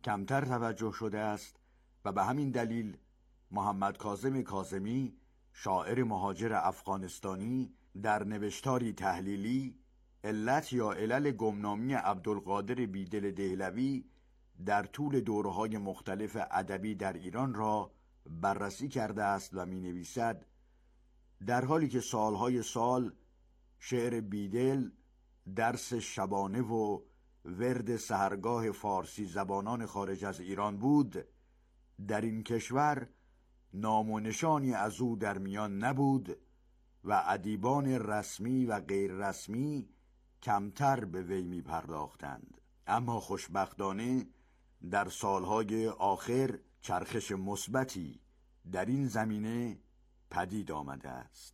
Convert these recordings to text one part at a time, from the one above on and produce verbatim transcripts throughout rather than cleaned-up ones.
کمتر توجه شده است و به همین دلیل محمد کاظم کاظمی، شاعر مهاجر افغانستانی، در نوشتاری تحلیلی علت یا علل گمنامی عبدالقادر بیدل دهلوی در طول دوره‌های مختلف ادبی در ایران را بررسی کرده است و می نویسد در حالی که سالهای سال شعر بیدل درس شبانه و ورد سحرگاه فارسی زبانان خارج از ایران بود، در این کشور نام و نشانی از او در میان نبود و ادیبان رسمی و غیر رسمی کمتر به وی می پرداختند. اما خوشبختانه در سالهای آخر چرخش مثبتی در این زمینه پدید آمده است.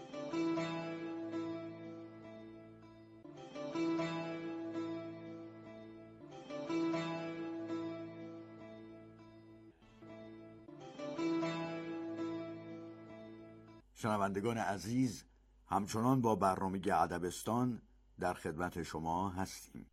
شنوندگان عزیز، همچنان با برنامه ادبستان در خدمت شما هستیم.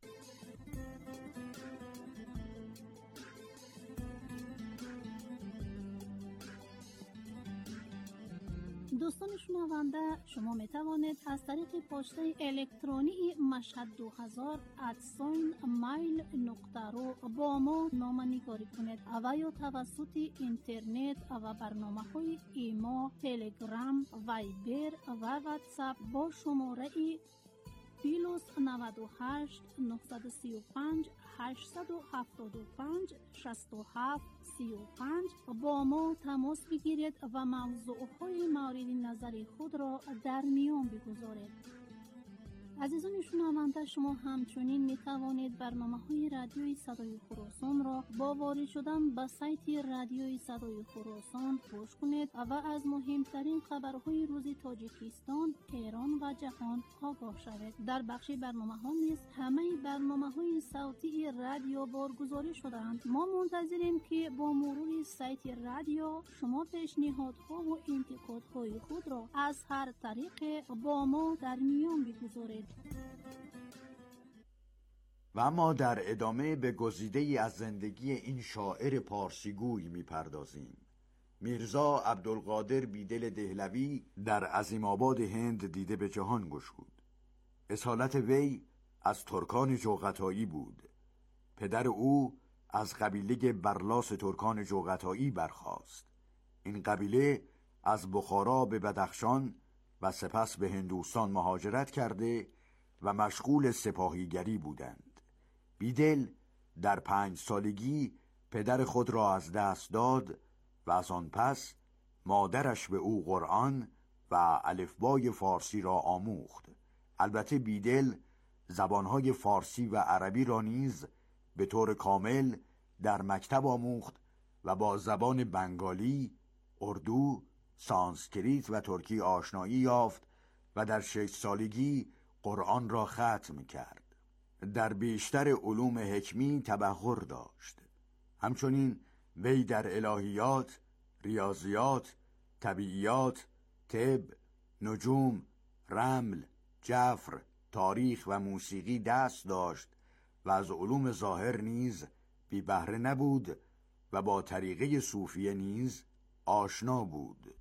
دوستان شنونده، شما می توانید از طریق پسته الکترونی مشهد دو هزار ات ساین مایل نقطه رو با ما نامه‌نگاری کنید و یا توسط اینترنت و برنامه های ایما، تلگرام، وایبر و واتساپ با شماره پلوس نود و هشت نهصد و سی و پنج هشتصد و هفتاد و پنج شصت و هفت سی و پنج با ما تماس بگیرید و موضوعهای مورد نظر خود را در میان بگذارید. عزیزان شنونده، شما همچنین می توانید برنامه‌های رادیوی صدای خراسان را با وارد شدن به سایت رادیوی صدای خراسان گوش کنید و از مهمترین خبرهای روز تاجیکستان، ایران و جهان آگاه شوید. در بخش برنامه‌ها نیز همه برنامه‌های صوتی رادیو بارگذاری شده‌اند. ما منتظریم که با مرور سایت رادیو شما پیشنهادها و انتقادهای خود را از هر طریق با ما در میان بگذارید. و اما در ادامه به گزیده‌ای از زندگی این شاعر پارسیگوی می‌پردازیم. میرزا عبدالقادر بیدل دهلوی در عظیم آباد هند دیده به جهان گشود. اصالت وی از ترکان جوغتایی بود. پدر او از قبیله برلاس ترکان جوغتایی برخاست. این قبیله از بخارا به بدخشان و سپس به هندوستان مهاجرت کرده و مشغول سپاهیگری بودند. بیدل در پنج سالگی پدر خود را از دست داد و از آن پس مادرش به او قرآن و الفبای فارسی را آموخت. البته بیدل زبانهای فارسی و عربی را نیز به طور کامل در مکتب آموخت و با زبان بنگالی، اردو، سانسکریت و ترکی آشنایی یافت و در شش سالگی قرآن را ختم کرد. در بیشتر علوم حکمی تبحر داشت. همچنین وی در الهیات، ریاضیات، طبیعیات، طب، نجوم، رمل، جفر، تاریخ و موسیقی دست داشت و از علوم ظاهر نیز بی بهره نبود و با طریقه صوفیه نیز آشنا بود.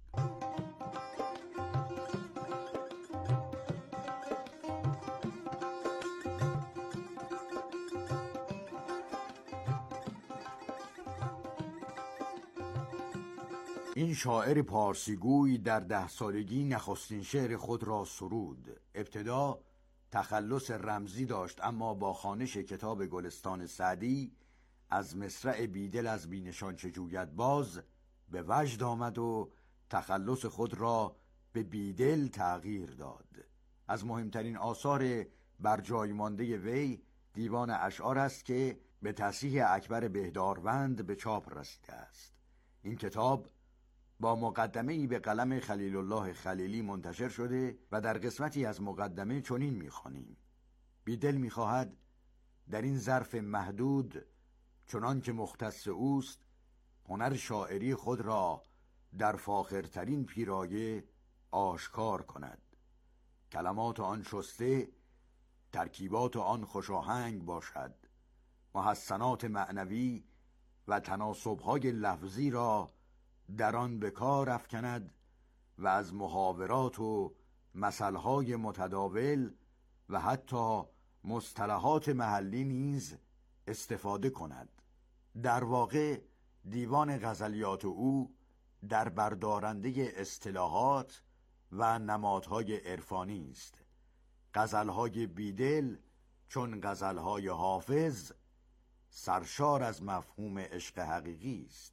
این شاعر پارسیگوی در ده سالگی نخستین شعر خود را سرود. ابتدا تخلص رمزی داشت، اما با خوانش کتاب گلستان سعدی از مصرع بیدل از بینشان چه جوید باز به وجد آمد و تخلص خود را به بیدل تغییر داد. از مهمترین آثار بر جای مانده وی دیوان اشعار است که به تصحیح اکبر بهداروند به چاپ رسیده است. این کتاب با مقدمه‌ای به قلم خلیل الله خلیلی منتشر شده و در قسمتی از مقدمه چنین می‌خوانیم: بیدل می‌خواهد در این ظرف محدود چنان که مختص اوست هنر شاعری خود را در فاخرترین پیرایه آشکار کند. کلمات آن شسته، ترکیبات آن خوشاهنگ باشد. محسنات معنوی و تناسب‌های لفظی را در آن به کار افکند و از محاورات و مثل‌های متداول و حتی مصطلحات محلی نیز استفاده کند. در واقع دیوان غزلیات او در بردارنده اصطلاحات و نمادهای عرفانی است. غزلهای بیدل چون غزلهای حافظ سرشار از مفهوم عشق حقیقی است.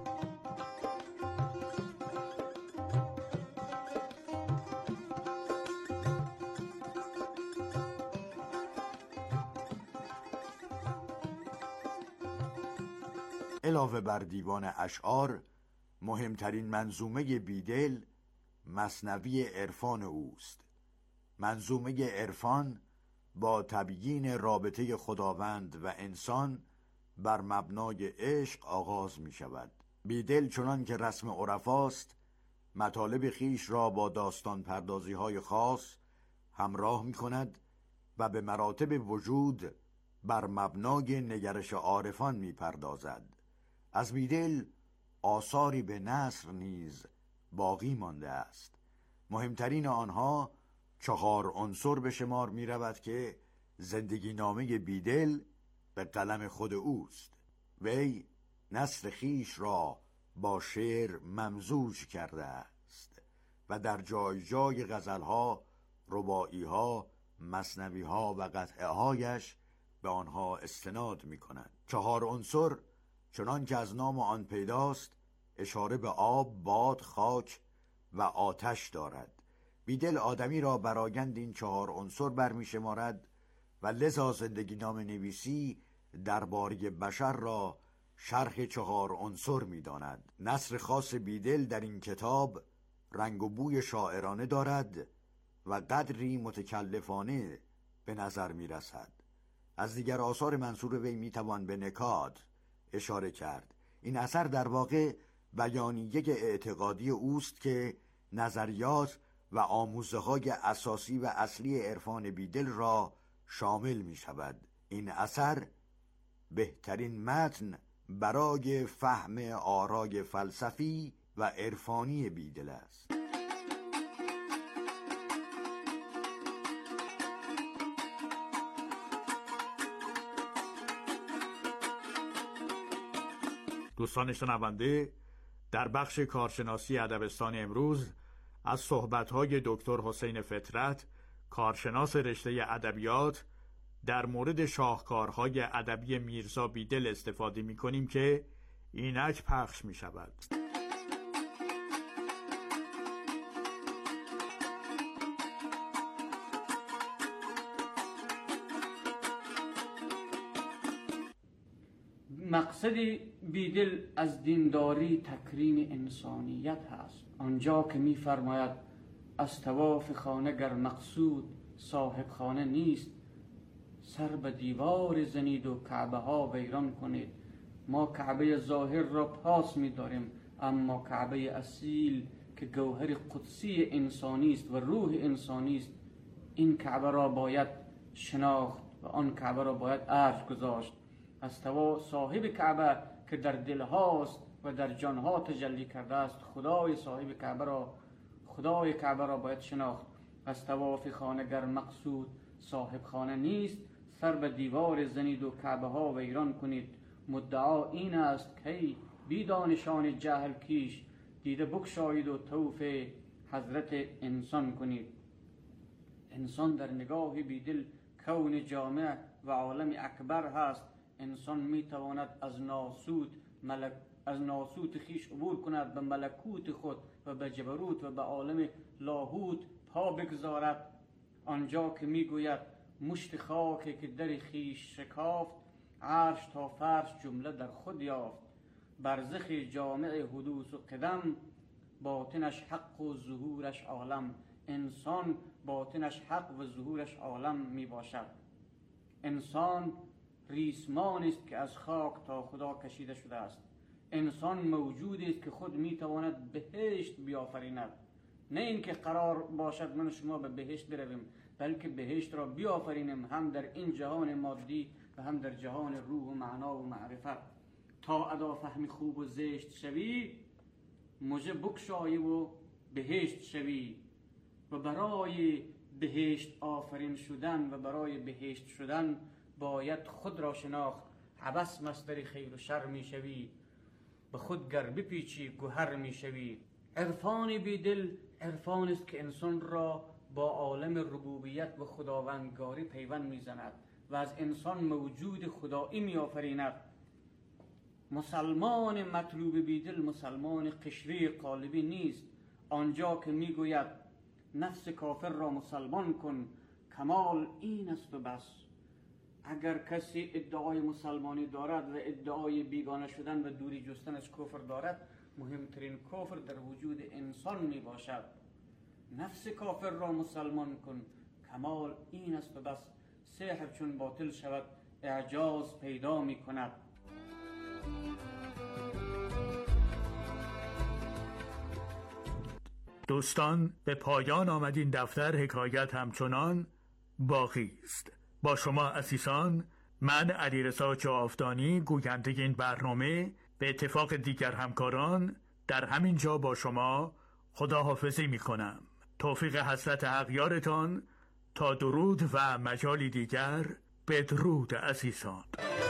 علاوه بر دیوان اشعار، مهمترین منظومه بیدل مثنوی عرفان اوست. منظومه عرفان با تبیین رابطه خداوند و انسان بر مبنای عشق آغاز می شود. بیدل چنان که رسم عرفاست مطالب خیش را با داستان پردازی های خاص همراه می کند و به مراتب وجود بر مبنای نگرش عارفان می پردازد. از بیدل آثاری به نثر نیز باقی مانده است. مهمترین آنها چهار عنصر به شمار می رود که زندگی نامه بیدل به قلم خود اوست. وی نثر خیش را با شعر ممزوج کرده است و در جای جای غزلها، رباعیها، مثنویها و قطعه هایش به آنها استناد می کند. چهار عنصر چنان که از نام آن پیداست اشاره به آب، باد، خاک و آتش دارد. بیدل آدمی را برآگند این چهار عنصر برمی شمارد و لذا زندگی نامه نویسی درباره بشر را شرح چهار عنصر می داند. نثر خاص بیدل در این کتاب رنگ و بوی شاعرانه دارد و قدری متکلفانه به نظر می رسد. از دیگر آثار منصور وی می توان به نکات اشاره کرد. این اثر در واقع بیانیه اعتقادی اوست که نظریات و آموزه‌های اساسی و اصلی عرفان بیدل را شامل می شود. این اثر بهترین متن برای فهم آرای فلسفی و عرفانی بیدل است. دوستان شنونده، در بخش کارشناسی ادبستان امروز از صحبت‌های دکتر حسین فطرت، کارشناس رشته ادبیات، در مورد شاهکارهای ادبی میرزا بیدل استفاده می‌کنیم که اینک پخش می‌شود. مقصد بیدل از دینداری تکریم انسانیت هست. آنجا که می‌فرماید از طواف خانه گر مقصود صاحب خانه نیست، سر به دیوار زنید و کعبه ها ویران کنید. ما کعبه ظاهر را پاس می‌داریم، اما کعبه اصیل که گوهر قدسی انسانی است و روح انسانی است، این کعبه را باید شناخت و آن کعبه را باید ارج گذاشت. از توا صاحب کعبه که در دلهاست و در جانها تجلی کرده است، خدای صاحب کعبه را خدای کعبه را باید شناخت. از طواف خانه گر مقصود صاحب خانه نیست، سر به دیوار زنید و کعبه ها ویران کنید. مدعا این است که بی دانشان جهل کیش، دیده بگشایید و طوف حضرت انسان کنید. انسان در نگاه بیدل کون جامع و عالم اکبر هست. انسان میتواند از ناسوت ملک از ناسوت خیش عبور کند، به ملکوت خود و به جبروت و به عالم لاهوت پا بگذارد. آنجا که میگوید مشت خاک که در خیش شکافت، عرش تا فرش جمله در خود یافت. برزخ جامع حدوث و قدم، باطنش حق و ظهورش عالم. انسان باطنش حق و ظهورش عالم می باشد. انسان ریسمان است که از خاک تا خدا کشیده شده است. انسان موجودی است که خود میتواند بهشت بیافریند. نه اینکه قرار باشد من شما به بهشت برویم، بلکه بهشت را بیافرینیم، هم در این جهان مادی و هم در جهان روح و معنا و معرفت. تا ادا فهم خوب و زشت شوی، مژه بگشایی و بهشت شوی. و برای بهشت آفرین شدن و برای بهشت شدن باید خود را شناخت. عبس مصدر خیر و شر می شوی، به خود گر بپیچی گوهر می شوی. عرفان بیدل عرفان است که انسان را با عالم ربوبیت و خداوندگاری پیوند می زند و از انسان موجود خدایی می آفریند. مسلمان مطلوب بیدل مسلمان قشری قالبی نیست. آنجا که می گوید نفس کافر را مسلمان کن، کمال این است و بس. اگر کسی ادعای مسلمانی دارد و ادعای بیگانه شدن و دوری جستن از کفر دارد، مهمترین کفر در وجود انسان می باشد. نفس کافر را مسلمان کن، کمال این است و بس. سحر چون باطل شود اعجاز پیدا می کند. دوستان، به پایان آمد این دفتر. حکایت همچنان باقی است. با شما عزیزان، من علیرضا جاودانی گوینده این برنامه به اتفاق دیگر همکاران در همین جا با شما خداحافظی می کنم. توفیق حضرت حق یارتان. تا درود و مجالی دیگر، بدرود عزیزان.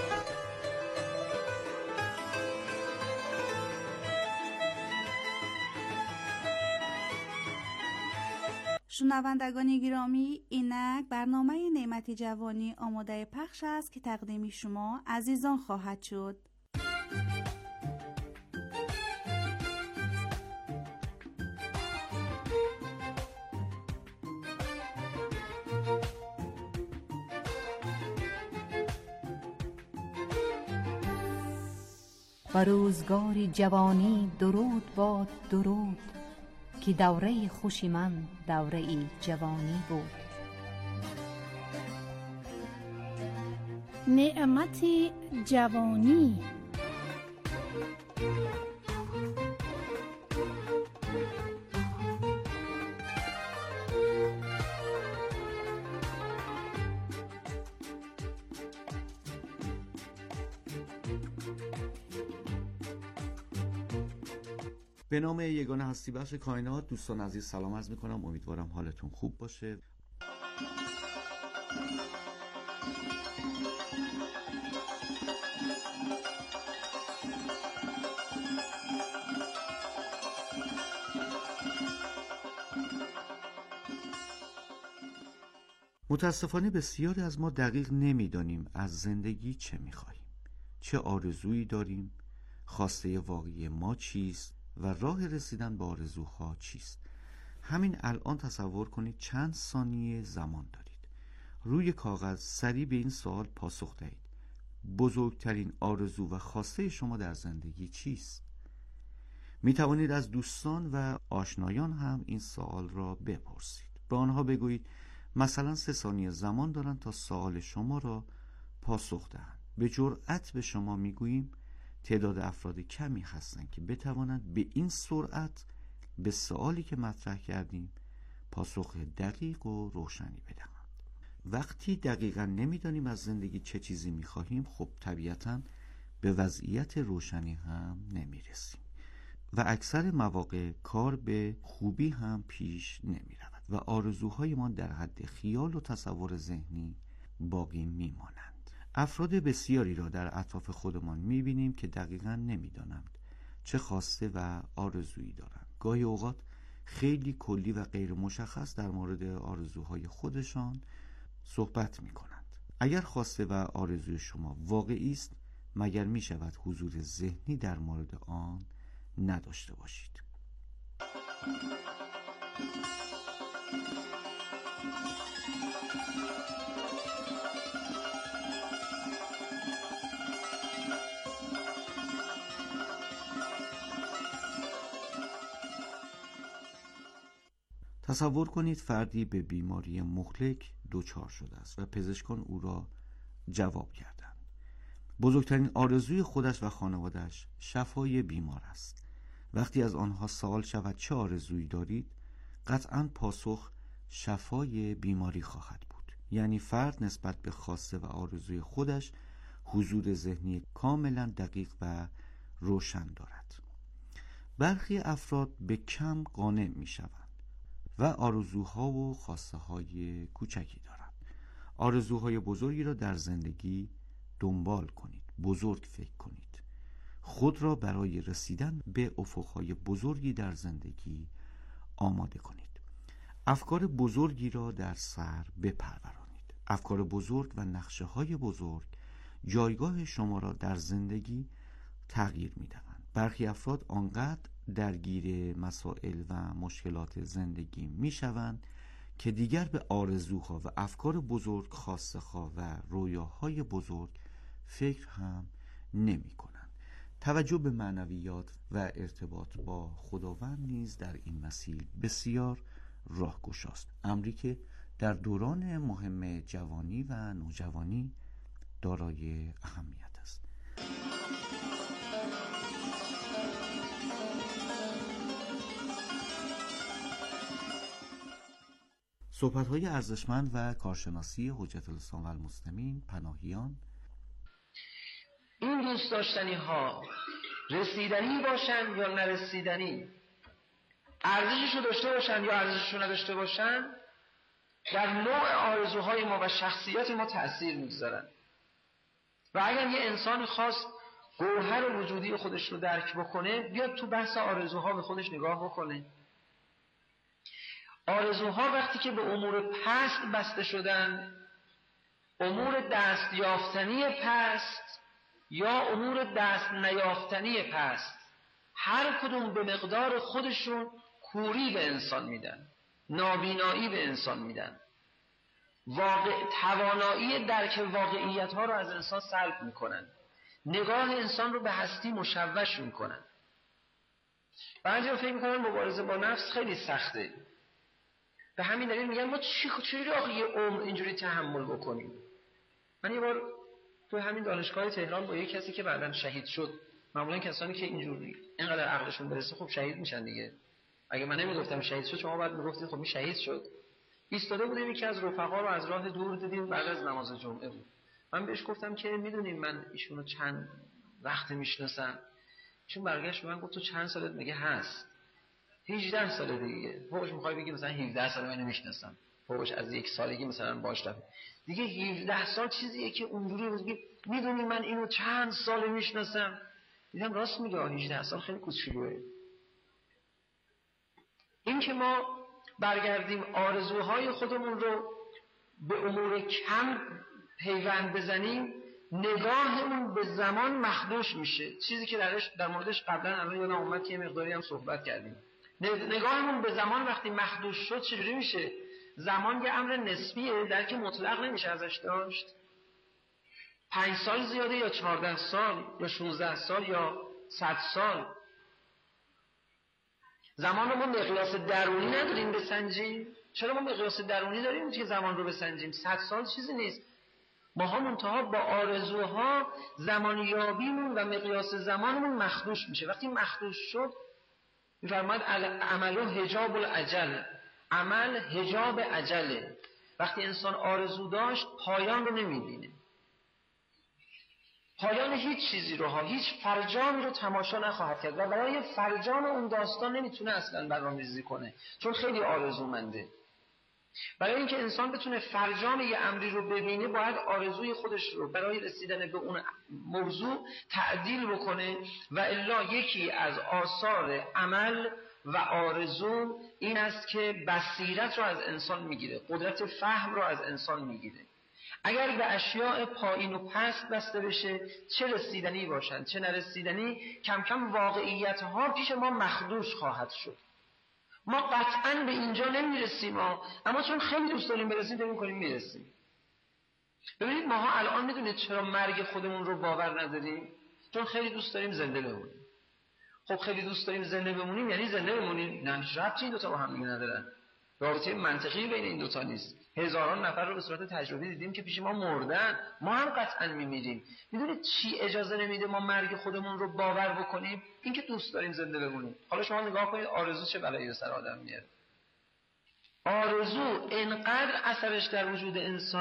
شنوندگان گرامی، اینک برنامه نعمت جوانی آماده پخش است که تقدیم شما عزیزان خواهد شد. و روزگاری جوانی درود باد درود، که دوره خوشی من دوره جوانی بود. نعمت جوانی. به نام یگانه هستی بخش کائنات، دوستان عزیز سلام عرض میکنم. امیدوارم حالتون خوب باشه. متاسفانه بسیاری از ما دقیق نمیدانیم از زندگی چه میخواهیم، چه آرزویی داریم، خواسته واقعی ما چیست و راه رسیدن به آرزوها چیست. همین الان تصور کنید چند ثانیه زمان دارید، روی کاغذ سریع به این سوال پاسخ دهید: بزرگترین آرزو و خواسته شما در زندگی چیست؟ می توانید از دوستان و آشنایان هم این سوال را بپرسید. به آنها بگویید مثلا سه ثانیه زمان دارند تا سوال شما را پاسخ دهند. به جرأت به شما می گوییم تعداد افراد کمی هستند که بتوانند به این سرعت به سوالی که مطرح کردیم پاسخ دقیق و روشنی بدهند. وقتی دقیقاً نمیدانیم از زندگی چه چیزی میخواهیم، خب طبیعتاً به وضعیت روشنی هم نمیرسیم و اکثر مواقع کار به خوبی هم پیش نمیرود و آرزوهایمان در حد خیال و تصور ذهنی باقی میمانند. افراد بسیاری را در اطراف خودمان میبینیم که دقیقاً نمیدانند چه خواسته و آرزویی دارند. گاهی اوقات خیلی کلی و غیر مشخص در مورد آرزوهای خودشان صحبت میکنند. اگر خواسته و آرزوی شما واقعی است، مگر میشود حضور ذهنی در مورد آن نداشته باشید؟ تصور کنید فردی به بیماری مهلک دچار شده است و پزشکان او را جواب کردند. بزرگترین آرزوی خودش و خانواده‌اش شفای بیمار است. وقتی از آنها سوال شود چه آرزویی دارید، قطعاً پاسخ شفای بیماری خواهد بود. یعنی فرد نسبت به خواسته و آرزوی خودش حضور ذهنی کاملا دقیق و روشن دارد. برخی افراد به کم قانع می شوند و آرزوها و خواسته های کوچکی دارند. آرزوهای بزرگی را در زندگی دنبال کنید. بزرگ فکر کنید. خود را برای رسیدن به افقهای بزرگی در زندگی آماده کنید. افکار بزرگی را در سر بپرورانید. افکار بزرگ و نقشه های بزرگ جایگاه شما را در زندگی تغییر می دهند. برخی افراد آنقدر درگیر مسائل و مشکلات زندگی می شوند که دیگر به آرزوها و افکار بزرگ، خواسته‌ها و رویاهای بزرگ فکر هم نمی کنند. توجه به معنویات و ارتباط با خداوند نیز در این مسیر بسیار راهگشاست، امری که در دوران مهم جوانی و نوجوانی دارای اهمیت است. صحبت‌های ارزشمند و کارشناسی حجت الاسلام و المسلمین پناهیان. این دوست داشتنی ها رسیدنی باشن یا نرسیدنی، ارزششو داشته باشن یا ارزششو نداشته باشن، در نوع آرزوهای ما و شخصیت ما تأثیر میگذارن. و اگر یه انسان خاص گوهر وجودی خودش رو درک بکنه، بیاد تو بحث آرزوها به خودش نگاه بکنه. آرزوها وقتی که به امور پست بسته شدن، امور دست یافتنی پست یا امور دست نیافتنی پست، هر کدوم به مقدار خودشون کوری به انسان میدن، نابینایی به انسان میدن، واقع توانایی درک واقعیت ها رو از انسان سلب میکنن، نگاه انسان رو به هستی مشوش میکنن. بعضی فکر میکنن مبارزه با نفس خیلی سخته، به همین دلیل میگن ما چی چجوری آخه یه عمر اینجوری تحمل بکنیم. من یه بار تو همین دانشگاه تهران با یه کسی که بعداً شهید شد، معمولا کسانی که اینجوری اینقدر عقلشون برسه خب شهید میشن دیگه. اگه من نمیگفتم شهید شد، شما بعد میگفتید خب این شهید شد. ایستاده بودیم، یکی از رفقا رو از راه دور دیدیم، بعد از نماز جمعه بود. من بهش گفتم که میدونیم من ایشونو چند وقت میشناسم. ایشون برگشت به من گفت تو چند سالت؟ میگه هست هجده سال دیگه. فوقش میخوای بگی مثلا هفده سال من نمیشناسم، فوقش از یک سالگی مثلا باش رفت دیگه. هفده سال چیزیه که اونجوری بگی میدونی من اینو چند سال میشناسم. دیدم راست میگه، هجده سال خیلی کوچولوئه. این که ما برگردیم آرزوهای خودمون رو به امور کم پیوند بزنیم، نگاهمون به زمان مخدوش میشه. چیزی که درش در موردش قبلا الان یادم اومد که یه مقداری هم صحبت کردیم. نگاهمون به زمان وقتی مخدوش شد چجوری میشه؟ زمان یه امر نسبیه، درک مطلق نمیشه ازش داشت. پنج سال زیاده یا چهارده سال یا شانزده سال یا صد سال؟ زمان رو ما مقیاس درونی نداریم بسنجیم. چرا ما مقیاس درونی داریم که زمان رو بسنجیم؟ صد سال چیزی نیست. ما ها منتها با آرزوها زمانیابیمون و مقیاس زمانمون مخدوش میشه. وقتی مخدوش شد میفرماید عملو حجاب العجل، عمل حجاب عجله. وقتی انسان آرزو داشت پایان رو نمیبینه، پایان هیچ چیزی رو ها، هیچ فرجامی رو تماشا نخواهد کرد و برای فرجام اون داستان نمیتونه اصلا برنامه‌ریزی کنه، چون خیلی آرزومنده. برای اینکه انسان بتونه فرجام یه امری رو ببینه، باید آرزوی خودش رو برای رسیدن به اون موضوع تعدیل بکنه و الا یکی از آثار عمل و آرزو این است که بصیرت رو از انسان میگیره، قدرت فهم رو از انسان میگیره. اگر به اشیاء پایین و پست بسته بشه، چه رسیدنی باشن چه نرسیدنی، کم کم واقعیت ها پیش ما مخدوش خواهد شد. ما قطعاً به اینجا نمیرسیم، اما چون خیلی دوست داریم برسیم فکر می‌کنیم میرسیم. ببینید ماها الان میدونید چرا مرگ خودمون رو باور نداریم؟ چون خیلی دوست داریم زنده بمونیم. خب خیلی دوست داریم زنده بمونیم یعنی زنده بمونیم؟ نه، ربطی این دوتا با هم دیگه ندارن. رابطه منطقی بین این دوتا نیست. هزاران نفر رو به صورت تجربی دیدیم که پیش ما مردن، ما هم قطعا میمیریم. میدونید چی اجازه نمیده ما مرگ خودمون رو باور بکنیم؟ اینکه دوست داریم زنده بمونیم. حالا شما نگاه کنید آرزو چه بلایی به سر آدم میاره. آرزو انقدر اثرش در وجود انسان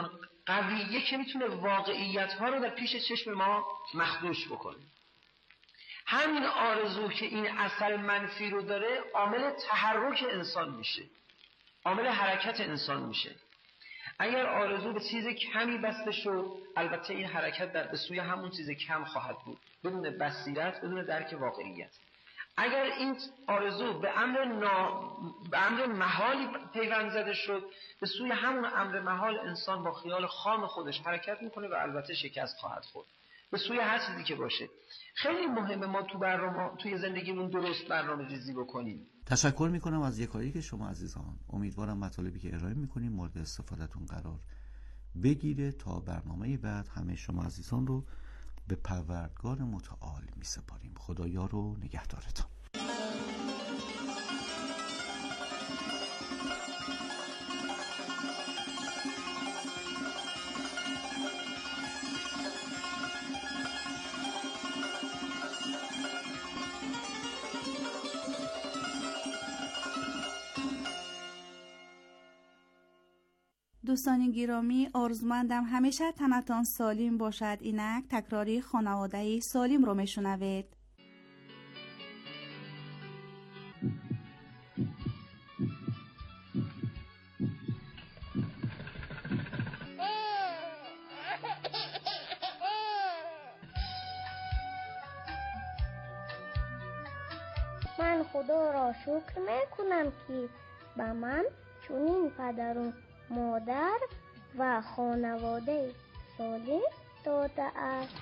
قویه که میتونه واقعیت ها رو در پیش چشم ما مخدوش بکنه. همین آرزو که این اثر منفی رو داره عامل تحرک انسان میشه، عامل حرکت انسان میشه. اگر آرزو به چیز کمی بسته شد، البته این حرکت در به سوی همون چیز کم خواهد بود، بدون بصیرت، بدون درک واقعیت. اگر این آرزو به امر نا... به امر محالی پیوند زده شد، به سوی همون امر محال انسان با خیال خام خودش حرکت میکنه و البته شکست خواهد خورد، به سوی هر چیزی که باشه. خیلی مهمه ما تو برنامه توی زندگیمون درست برنامه ریزی بکنیم. تشکر میکنم از یکایی که شما عزیزان. امیدوارم مطالبی که ارائه میکنیم مورد استفادهتون قرار بگیره. تا برنامه بعد همه شما عزیزان رو به پروردگار متعال میسپاریم. خدایا رو نگهدارتان. دوستان گرامی، آرزومندم همیشه تنتان سالم باشد. اینک تکراری خانواده سالم رو میشنوید. من خدا را شکر میکنم که به من چنین پدر و مادر و خانواده سالم داده است.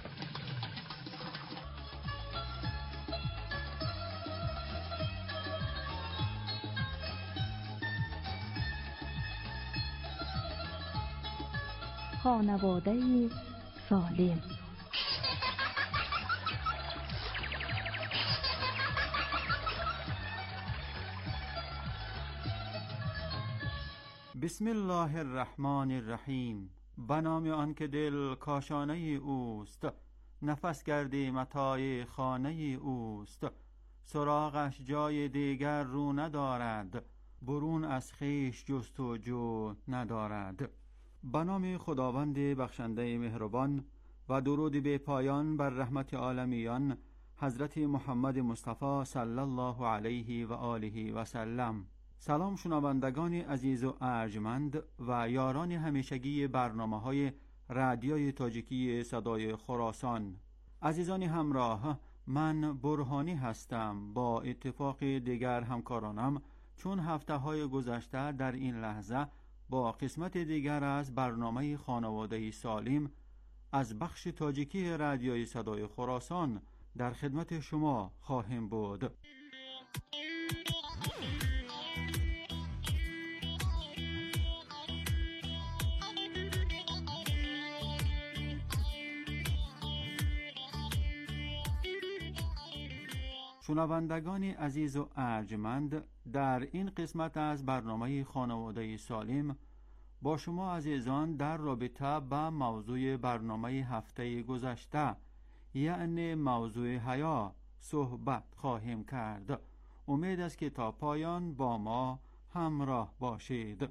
خانواده سالم. بسم الله الرحمن الرحیم. به نام آن که دل کاشانه اوست، نفس گردی متاع خانه اوست. سراغش جای دیگر رو ندارد، برون از خویش جستجو ندارد. به نام خداوند بخشنده مهربان و درود به پایان بر رحمت عالمیان حضرت محمد مصطفی صلی الله علیه و آله و سلم. سلام شنوندگان عزیز و ارجمند و یاران همیشگی برنامه‌های رادیوی تاجیکی صدای خراسان. عزیزان همراه، من برهانی هستم. با اتفاق دیگر همکارانم چون هفته‌های گذشته در این لحظه با قسمت دیگر از برنامه خانواده سالم از بخش تاجیکی رادیوی صدای خراسان در خدمت شما خواهیم بود. شنوندگان عزیز و ارجمند، در این قسمت از برنامه خانواده سالم با شما عزیزان در رابطه با موضوع برنامه هفته گذشته، یعنی موضوع حیا، صحبت خواهیم کرد. امید است که تا پایان با ما همراه باشید.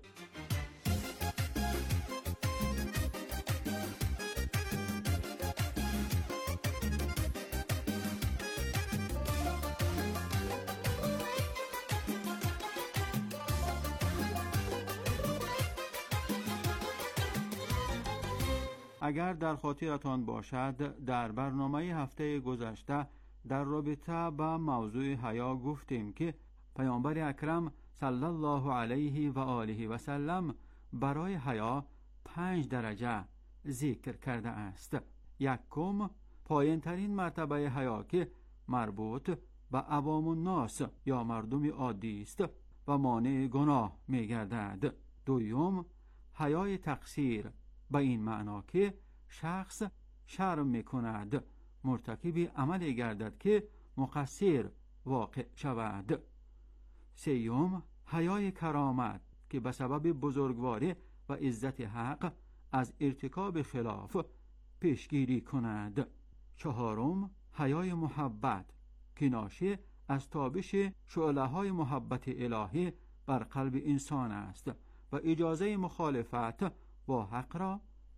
اگر در خاطرتان باشد، در برنامه هفته گذشته در رابطه با موضوع حیا گفتیم که پیامبر اکرم صلی الله علیه و آله و سلم برای حیا پنج درجه ذکر کرده است. یکم، پایین ترین مرتبه حیا که مربوط به عوام الناس یا مردم عادی است و مانع گناه می گردد. دوم، حیای تقصیر، به این معنا که شخص شرم می کند مرتکب عملی گردد که مقصر واقع شود. سیوم، حیای کرامت که به سبب بزرگواری و عزت حق از ارتکاب خلاف پیشگیری کند. چهارم، حیای محبت که ناشی از تابش شعله‌های محبت الهی بر قلب انسان است و اجازه مخالفت با حق را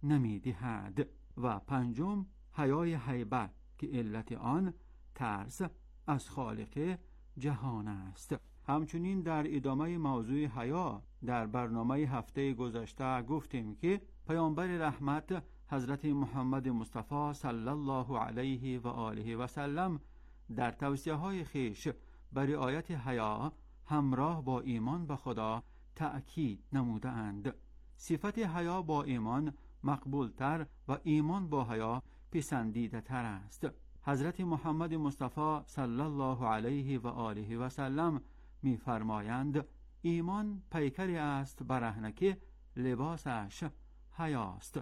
نمیدهد. و پنجم حیای هیبت که علت آن ترس از خالق جهان است. همچنین در ادامه موضوع حیا در برنامه هفته گذشته گفتیم که پیامبر رحمت حضرت محمد مصطفی صلی الله علیه و آله و سلم در توصیه های خیش بر رعایت حیا همراه با ایمان به خدا تأکید نموده اند. صفت حیا با ایمان مقبولتر و ایمان با حیا پسندیده تر است. حضرت محمد مصطفی صلی الله علیه و آله و سلم می فرمایند ایمان پیکری است برهنه که لباسش حیاست.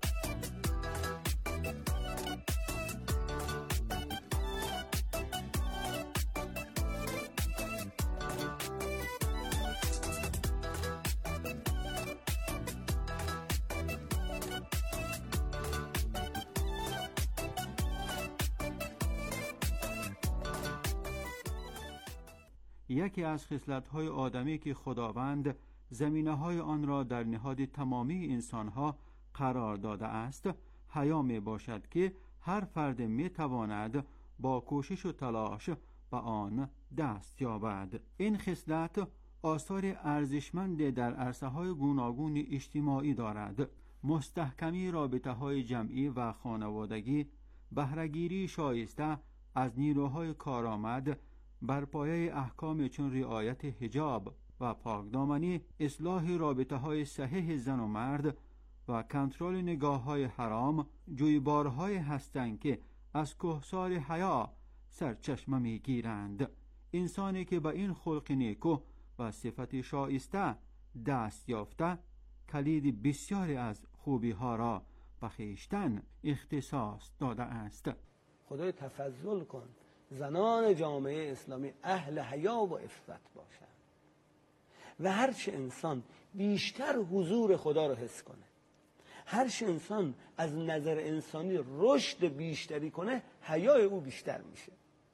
یکی از خصلت‌های آدمی که خداوند زمینه‌های آن را در نهاد تمامی انسان‌ها قرار داده است حیا می باشد که هر فرد می تواند با کوشش و تلاش به آن دست یابد. این خصلت آثار ارزشمند در عرصه‌های گوناگون اجتماعی دارد. مستحکمی رابطه‌های جمعی و خانوادگی، بهره‌گیری شایسته از نیروهای کارآمد بر پایه احکام چون رعایت حجاب و پاکدامنی، اصلاح رابطه‌های صحیح زن و مرد و کنترل نگاه‌های حرام جویبارهای هستند که از کهسار حیا سرچشمه می‌گیرند. انسانی که به این خلق نیکو و صفت شایسته دست یافته کلید بسیاری از خوبی‌ها را به خویشتن اختصاص داده است. خدای تفضل کن زنان جامعه اسلامی اهل حیا و عفت باشند و هرچه انسان بیشتر حضور خدا رو حس کنه، هرچه انسان از نظر انسانی رشد بیشتری کنه، حیای او بیشتر میشه.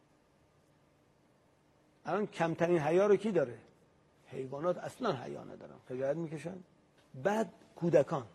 الان کمترین حیا رو کی داره؟ حیوانات اصلا حیا ندارن، خجالت میکشن. بعد کودکان،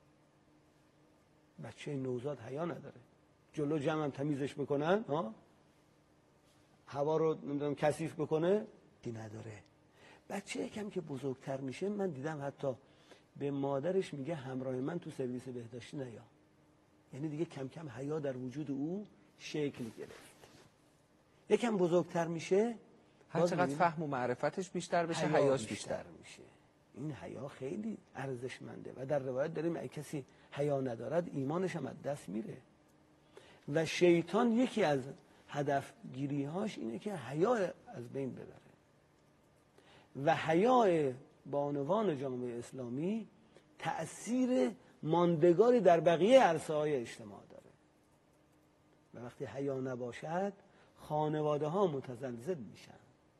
بچه نوزاد حیا نداره، جلو جمع هم تمیزش بکنن، ها هوا رو نمیدونم کثیف بکنه، دی نداره. بچه یکم که بزرگتر میشه، من دیدم حتی به مادرش میگه همراه من تو سرویس بهداشتی نیا. یعنی دیگه کم کم حیا در وجود او شکل گرفت. یکم بزرگتر میشه، هر چقدر فهم و معرفتش بیشتر بشه حیاش بیشتر. بیشتر میشه. این حیا خیلی ارزشمنده و در روایت داریم اگه کسی حیا ندارد ایمانش هم از دست میره. و شیطان یکی از هدف گیریهاش اینه که حیا از بین ببره. و حیا بانوان جامعه اسلامی تأثیر ماندگاری در بقیه عرصه‌های اجتماع داره. و وقتی حیا نباشد خانواده ها متزلزل میشن.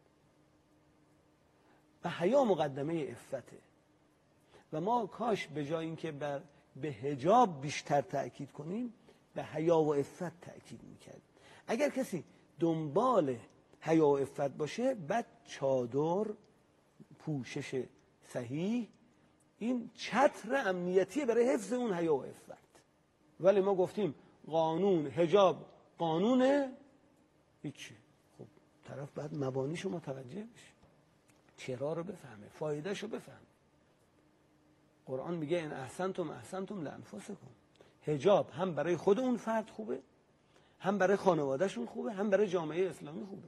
و حیا مقدمه عفته. و ما کاش به جای اینکه بر به حجاب بیشتر تأکید کنیم، به حیا و عفت تأکید میکرد. اگر کسی دنبال حیا و عفت باشه، بعد چادر، پوشش صحیح، این چتر امنیتی برای حفظ اون حیا و عفت. ولی ما گفتیم قانون حجاب قانونه، هیچی. خب طرف بعد مبانیشو متوجه بشه، چرا رو بفهمه، فایدهشو بفهمه. قرآن میگه ان احسنتم احسنتم لانفسکم. حجاب هم برای خود اون فرد خوبه، هم برای خانوادهشون خوبه، هم برای جامعه اسلامی خوبه.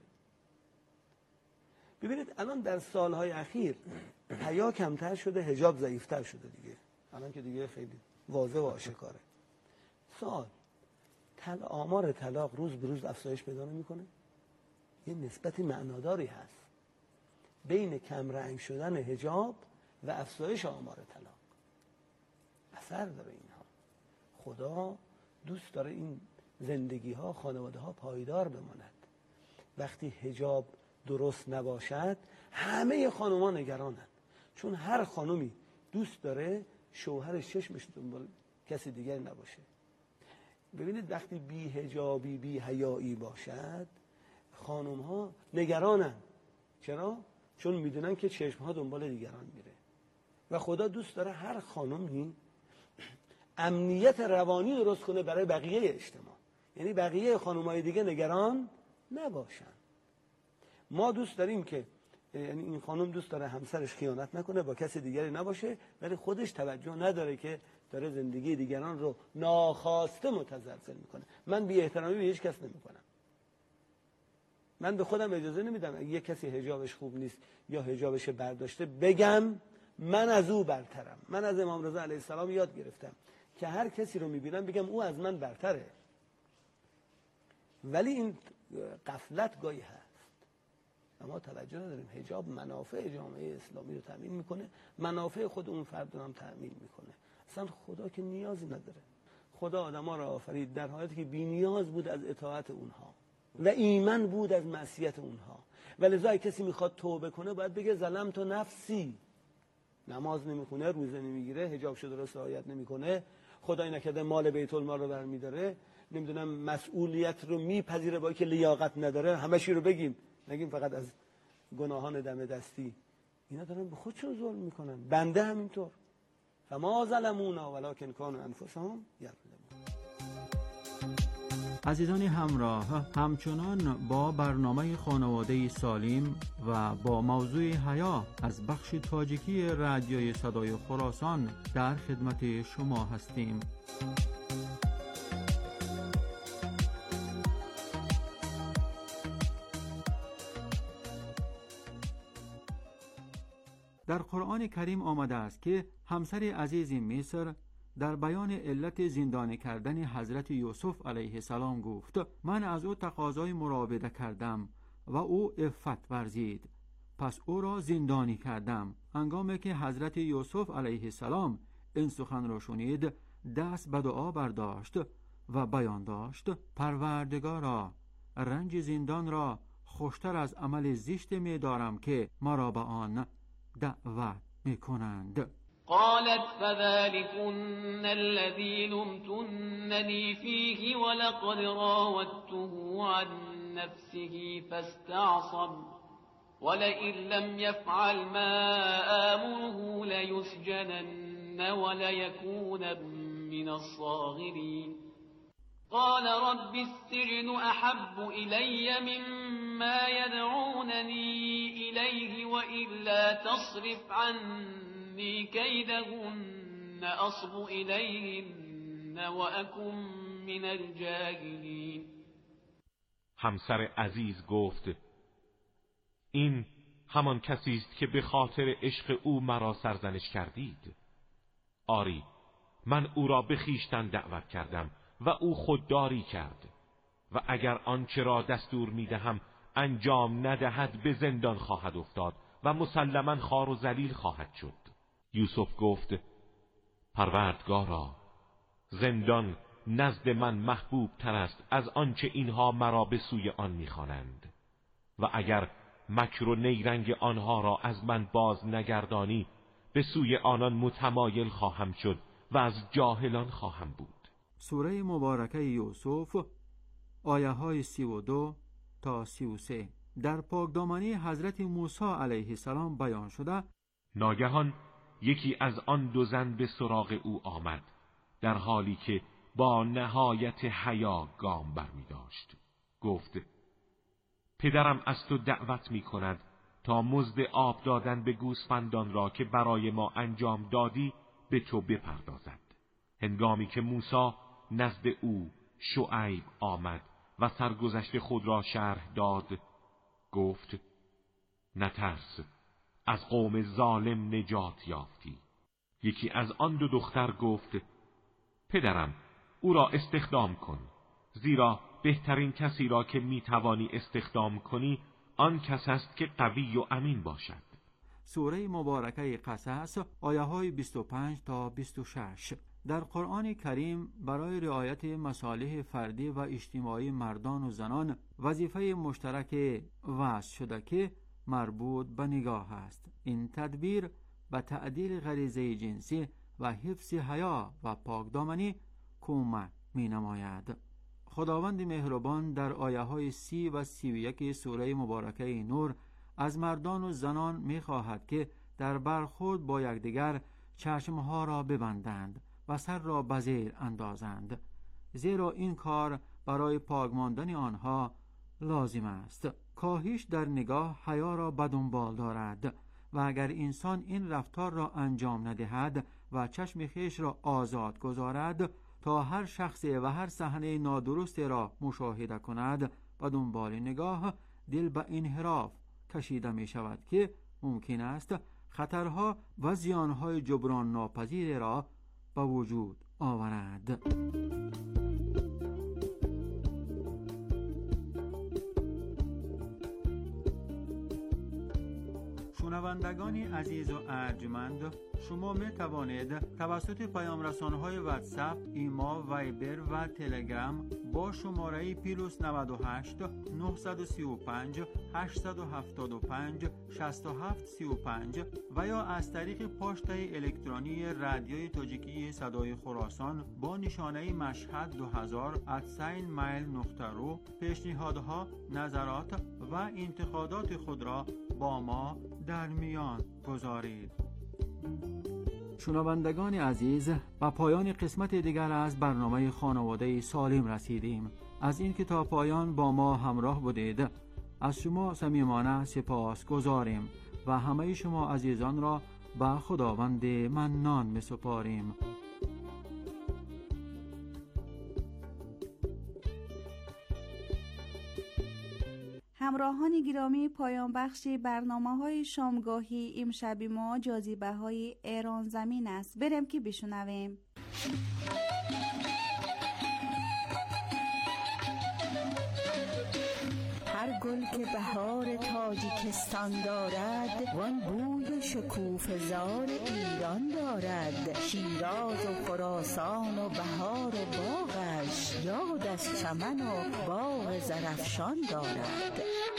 ببینید الان در سالهای اخیر حیا کمتر شده، حجاب ضعیفتر شده دیگه. الان که دیگه خیلی واضح و آشکاره. سوال، تل آمار طلاق روز به روز افزایش پیدا نمی‌کنه؟ یه نسبتی معناداری هست بین کم رنگ شدن حجاب و افزایش آمار طلاق. اثر داره اینها. خدا دوست داره این زندگی ها، خانواده ها پایدار بماند. وقتی حجاب درست نباشد همه خانوما نگرانن، چون هر خانومی دوست داره شوهرش چشمش دنبال کسی دیگر نباشه. ببینید وقتی بی حجابی بی حیایی باشد خانوم ها نگرانن. چرا؟ چون میدونن که چشم ها دنبال دیگران میره. و خدا دوست داره هر خانومی امنیت روانی درست کنه برای بقیه اجتماع، یعنی بقیه خانم‌های دیگه نگران نباشن. ما دوست داریم که یعنی این خانم دوست داره همسرش خیانت نکنه، با کسی دیگری نباشه، ولی خودش توجه نداره که داره زندگی دیگران رو ناخواسته متزلزل میکنه. من بی احترامی به هیچ کس نمیکنم. من به خودم اجازه نمیدم اگه یک کسی حجابش خوب نیست یا حجابش برداشته بگم من از او برترم. من از امام رضا علیه السلام یاد گرفتم که هر کسی رو میبینم بگم او از من برتره. ولی این غفلت گاهی هست. اما توجه نداریم حجاب منافع جامعه اسلامی رو تامین میکنه، منافع خود اون فرد رو هم تامین میکنه. اصلا خدا که نیازی نداره. خدا آدما رو آفرید در حالتی که بی نیاز بود از اطاعت اونها و ایمن بود از معصیت اونها. ولذا کسی میخواد توبه کنه باید بگه ظلمت نفسی. نماز نمیخونه، روزه نمیگیره، حجاب شده رو رعایت نمیکنه، خدای نکرده مال بیت المال رو برمیداره، نمیدونم مسئولیت رو میپذیره با که لیاقت نداره. همشی رو بگیم، نگیم فقط از گناهان دم دستی. اینا دارن به خودشون ظلم میکنن. بنده همینطور. فما ظلمونا ولکن کانوا انفسهم یظلمون. عزیزان همراه، همچنان با برنامه خانواده سالم و با موضوع حیا از بخش تاجیکی رادیوی صدای خراسان در خدمت شما هستیم. در قرآن کریم آمده است که همسر عزیز مصر در بیان علت زندانی کردن حضرت یوسف علیه السلام گفت من از او تقاضای مراوده کردم و او عفت ورزید، پس او را زندانی کردم. هنگامی که حضرت یوسف علیه السلام این سخن را شنید دست به دعا برداشت و بیان داشت پروردگارا، رنج زندان را خوشتر از عمل زشت می دارم که مرا به آن دعوت می کنند. قالت فذلكن الذي لمتنني فيه ولقد راودته عن نفسه فاستعصم ولئن لم يفعل ما آمره ليسجنن وليكون من الصاغرين. قال رب السجن أحب إلي مما يدعونني إليه وإلا تصرف عني كيدهن أصب إليهن وأكن من الجاهلين. همسر عزیز گفت این همان کسی است که به خاطر عشق او مرا سرزنش کردید. آری من او را به خویشتن دعوت کردم و او خودداری کرد و اگر آنچه را دستور میدهم انجام ندهد به زندان خواهد افتاد و مسلماً خوار و ذلیل خواهد شد. یوسف گفت پروردگارا، زندان نزد من محبوب تر است از آنچه اینها مرا به سوی آن میخوانند و اگر مکر و نیرنگ آنها را از من باز نگردانی به سوی آنان متمایل خواهم شد و از جاهلان خواهم بود. سوره مبارکه یوسف آیه های سی و دو تا سی و سه در پاکدامنی حضرت موسی علیه السلام بیان شده ناگهان یکی از آن دو زن به سراغ او آمد در حالی که با نهایت حیا گام برمی داشت. گفت پدرم از تو دعوت می کند تا مزد آب دادن به گوسفندان را که برای ما انجام دادی به تو بپردازد. هنگامی که موسی نزد او شعیب آمد و سرگذشت خود را شرح داد گفت نترس، از قوم ظالم نجات یافتی. یکی از آن دو دختر گفت پدرم او را استخدام کن، زیرا بهترین کسی را که میتوانی استخدام کنی آن کس است که قوی و امین باشد. سوره مبارکه قصص آیه های بیست و پنج تا بیست و شش در قرآن کریم برای رعایت مصالح فردی و اجتماعی مردان و زنان وظیفه مشترک وضع شده که مربوط به نگاه است. این تدبیر به تعدیل غریزه جنسی و حفظ حیا و پاکدامنی کمک می نماید. خداوند مهربان در آیه های سی و سی و یک سوره مبارکه نور از مردان و زنان می خواهد که در برخورد با یکدیگر چشمها را ببندند و سر را به زیر اندازند، زیرا این کار برای پاک ماندن آنها لازم است. کاهش در نگاه حیا را به دنبال دارد و اگر انسان این رفتار را انجام ندهد و چشم خویش را آزاد گذارد تا هر شخص و هر صحنه نادرست را مشاهده کند، به دنبال نگاه دل به انحراف کشیده می شود که ممکن است خطرها و زیانهای جبران ناپذیر را به وجود آورد. شنوندگان عزیز و ارجمند، شما می توانید توسط پیام رسانه‌های واتساپ، ایما، وایبر و تلگرام با شماره پیروس نود و هشت نه سه پنج هشت هفت پنج شش هفت سه پنج و یا از طریق پاشته الکترونی رادیوی تاجیکی صدای خراسان با نشانه مشهد دو هزار ات سین مایل نقطه رو پیشنهادها، نظرات و انتقادات خود را با ما در میان گذارید. شنوندگان عزیز، به پایان قسمت دیگر از برنامه خانواده سالم رسیدیم. از این که تا پایان با ما همراه بودید از شما صمیمانه سپاس گذاریم و همه شما عزیزان را به خداوند منان می سپاریم. همراهان گرامی، پایان بخش برنامه‌های شامگاهی امشب ما جاذبه‌های ایران زمین است. بریم که بشنویم. هر گل که بهار تاجیکستان دارد، وان بوی شکوفه‌زار ایران دارد. شیراز و خراسان و بهار و باغش، یاد از چمن و باغ زرافشان دارد.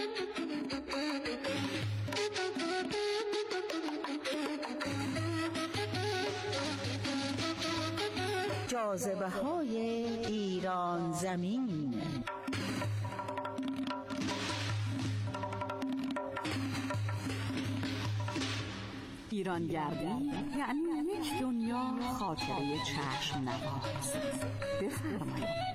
جاذبه‌های ایران زمین. ایرانگردی یعنی یک دنیا خاطره چشم نواز. بفرمایید.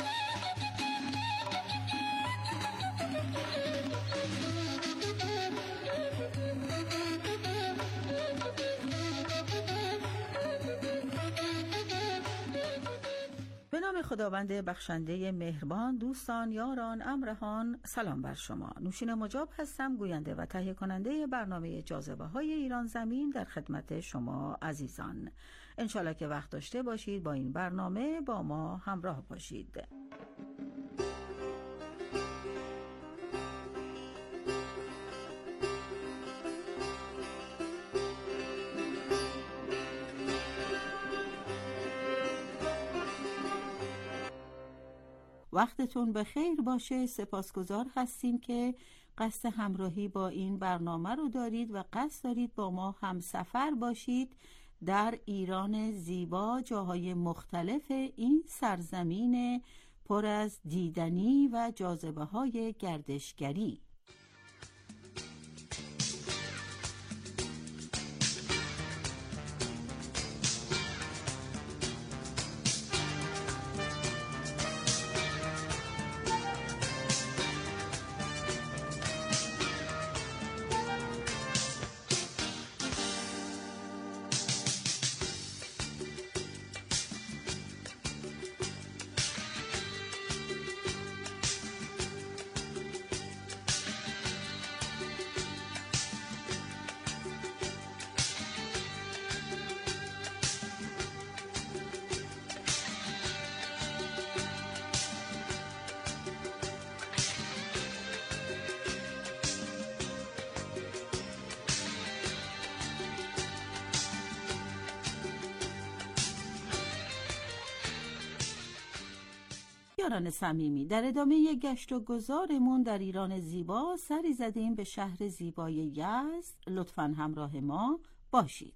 به نام خداوند بخشنده مهربان، دوستان، یاران، امرهان، سلام بر شما. نوشین مجاب هستم، گوینده و تهیه کننده برنامه جاذبه‌های ایران زمین در خدمت شما عزیزان. انشالله که وقت داشته باشید با این برنامه با ما همراه باشید. وقتتون به خیر باشه. سپاسگزار هستیم که قصد همراهی با این برنامه رو دارید و قصد دارید با ما همسفر باشید در ایران زیبا، جاهای مختلف این سرزمین پر از دیدنی و جاذبه‌های گردشگری. یاران صمیمی، در ادامه گشت و گذارمون در ایران زیبا سری زدیم به شهر زیبای یزد. لطفاً همراه ما باشید.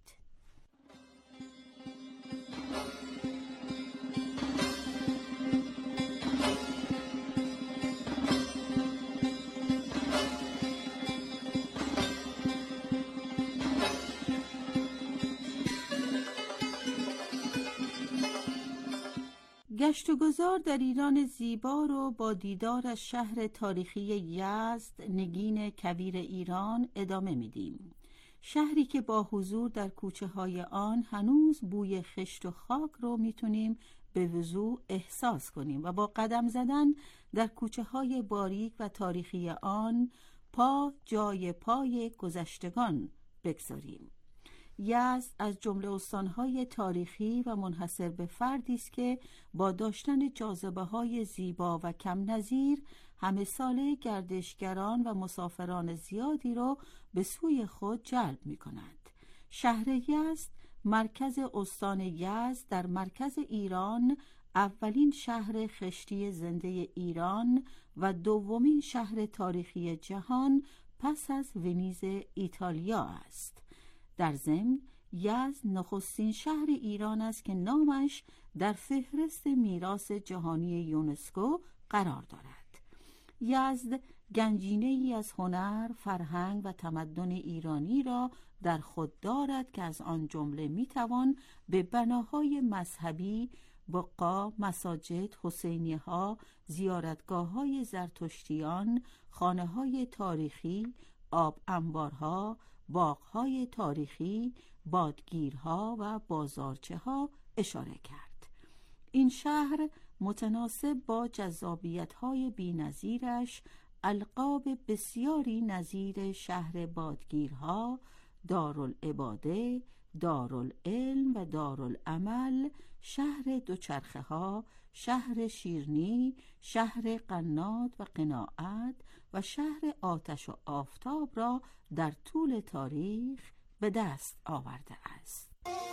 گشت و گذار در ایران زیبا رو با دیدار از شهر تاریخی یزد، نگین کویر ایران ادامه میدیم. شهری که با حضور در کوچه های آن هنوز بوی خشت و خاک رو میتونیم به وضوح احساس کنیم و با قدم زدن در کوچه های باریک و تاریخی آن پا جای پای گذشتگان بگذاریم. یزد از جمله استانهای تاریخی و منحصر به فردی است که با داشتن جاذبه‌های زیبا و کم نظیر همه ساله گردشگران و مسافران زیادی را به سوی خود جلب می‌کند. شهر یزد، مرکز استان یزد در مرکز ایران، اولین شهر خشتی زنده ایران و دومین شهر تاریخی جهان پس از ونیز ایتالیا است. در ضمن یزد نخستین شهر ایران است که نامش در فهرست میراث جهانی یونسکو قرار دارد. یزد گنجینه ای از هنر، فرهنگ و تمدن ایرانی را در خود دارد که از آن جمله میتوان به بناهای مذهبی، بقا، مساجد، حسینیه ها، زیارتگاه های زرتشتیان، خانه های تاریخی، آب انبارها، باغ‌های تاریخی، بادگیرها و بازارچه ها اشاره کرد. این شهر متناسب با جذابیت‌های بی‌نظیرش القاب بسیاری نظیر شهر بادگیرها، دارالعباده، دارالعلم و دارالعمل، شهر دوچرخه ها، شهر شیرنی، شهر قنات و قناعت و شهر آتش و آفتاب را در طول تاریخ به دست آورده است.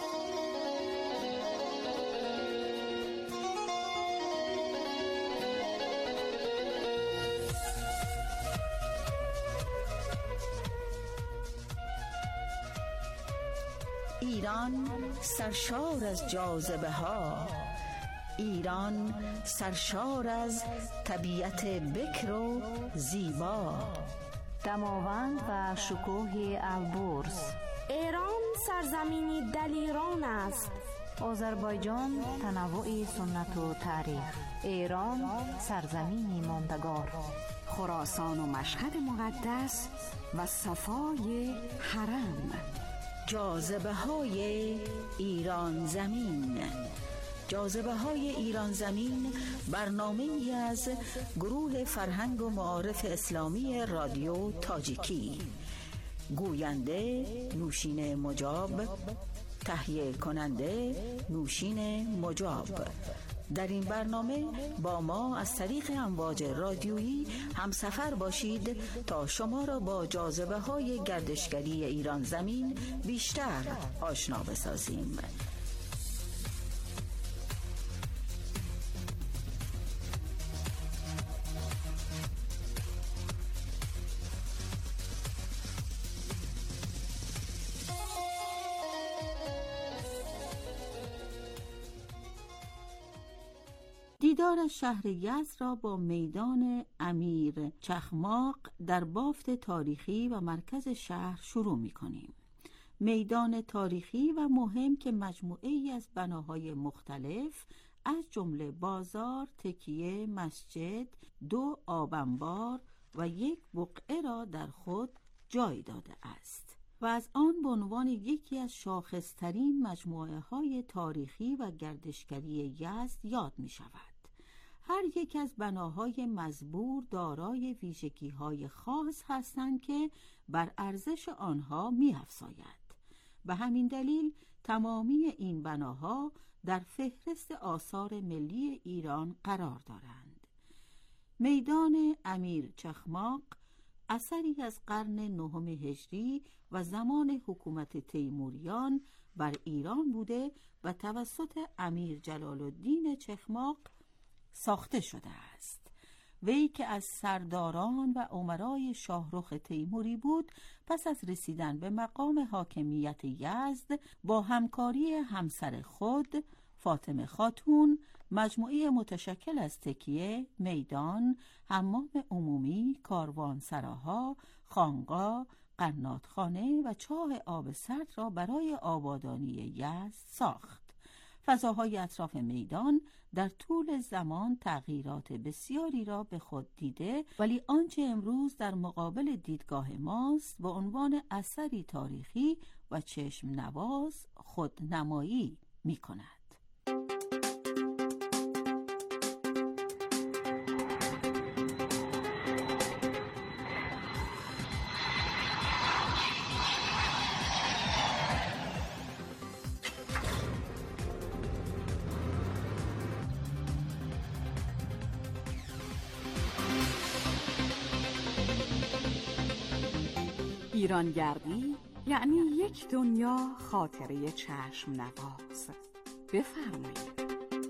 ایران سرشار از جاذبه ها، ایران سرشار از طبیعت بکر و زیبا، دماوند و شکوه البرز. ایران سرزمینی دلیران است. آذربایجان تنوع سنت و تاریخ. ایران سرزمینی ماندگار. خراسان و مشهد مقدس و صفای حرم. جاذبه های ایران زمین. جاذبه های ایران زمین برنامه ای از گروه فرهنگ و معارف اسلامی رادیو تاجیکی. گوینده نوشین مجاب، تهیه کننده نوشین مجاب. در این برنامه با ما از طریق امواج رادیویی همسفر باشید تا شما را با جاذبه های گردشگری ایران زمین بیشتر آشنا بسازیم. دیدار شهر یزد را با میدان امیر چخماق در بافت تاریخی و مرکز شهر شروع می کنیم. میدان تاریخی و مهم که مجموعه ای از بناهای مختلف از جمله بازار، تکیه، مسجد، دو آبانبار و یک بقعه را در خود جای داده است و از آن به عنوان یکی از شاخصترین مجموعه های تاریخی و گردشگری یزد یاد می شود. هر یک از بناهای مزبور دارای ویژگی‌های خاص هستند که بر ارزش آنها می‌افزاید. به همین دلیل تمامی این بناها در فهرست آثار ملی ایران قرار دارند. میدان امیر چخماق اثری از قرن نهم هجری و زمان حکومت تیموریان بر ایران بوده و توسط امیر جلال الدین چخماق ساخته شده است. وی که از سرداران و امرای شاهرخ تیموری بود، پس از رسیدن به مقام حاکمیت یزد با همکاری همسر خود فاطمه خاتون مجموعه متشکل از تکیه، میدان، حمام عمومی، کاروانسراها، خانقاه، قناتخانه و چاه آب سرد را برای آبادانی یزد ساخت. فضاهای اطراف میدان در طول زمان تغییرات بسیاری را به خود دیده، ولی آنچه امروز در مقابل دیدگاه ماست به عنوان اثری تاریخی و چشم نواز خودنمایی می کند. ایرانگردی یعنی یک دنیا خاطره چشم نواز. بفرمایید.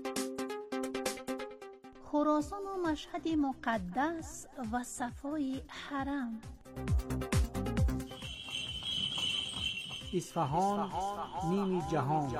خراسان و مشهد مقدس و صفای حرم. اصفهان نیمی جهان.